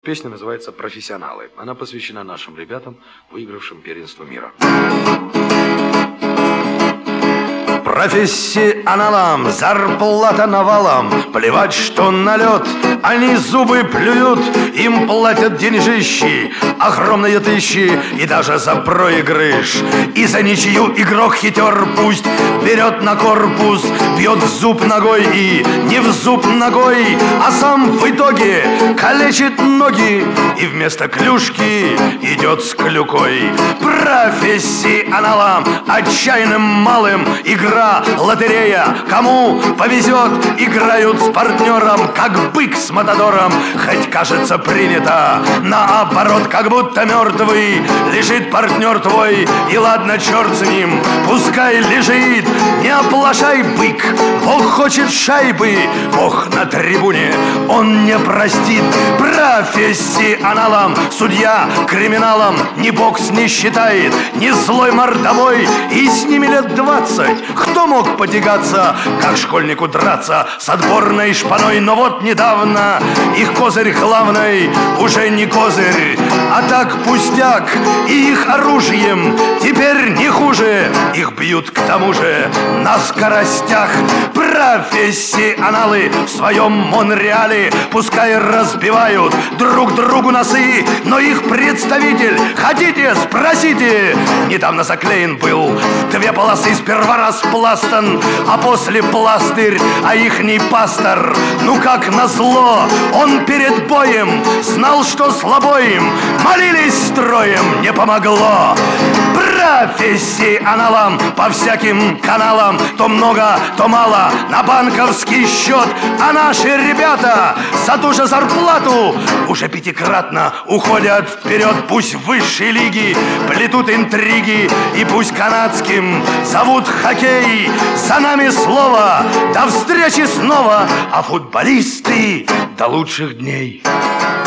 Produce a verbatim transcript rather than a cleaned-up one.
Песня называется «Профессионалы». Она посвящена нашим ребятам, выигравшим первенство мира. Профессионалам зарплата навалом, плевать, что налет, они зубы плюют, им платят деньжищи, огромные тысячи, и даже за проигрыш. И за ничью игрок хитер пусть берет на корпус, бьет в зуб ногой и не в зуб ногой, а сам в итоге калечит ноги и вместо клюшки идет с клюкой. Профессионалам, отчаянным малым, игра лотерея, кому повезет, играют с партнером, как бык с матадором. Хоть кажется принято, наоборот, как будто мертвый лежит партнер твой, и ладно, черт с ним, пускай лежит. Не оплошай, бык, Бог хочет шайбы, Бог на трибуне, Он не простит. Профессионалам судья криминалам ни бокс не считает, ни злой мордовой, и с ними лет двадцать. Кто мог потягаться, как школьнику драться с отборной шпаной? Но вот недавно их козырь главный уже не козырь, а так пустяк, и их оружием теперь не хуже. Их бьют к тому же на скоростях. Профессионалы в своем Монреале пускай разбивают друг другу носы, но их представитель, хотите, спросите, недавно заклеен был в две полосы, сперва распластан, а после пластырь, а ихний пастор, ну как назло, он перед боем знал, что слабоим, молились строем, не помогло. Профессионалам по всяким каналам то много, то мало на банковский счет, а наши ребята за ту же зарплату уже пятикратно уходят вперед. Пусть в высшей лиги плетут интриги, и пусть канадским зовут хоккей. За нами слово, до встречи снова, а футболисты до лучших дней.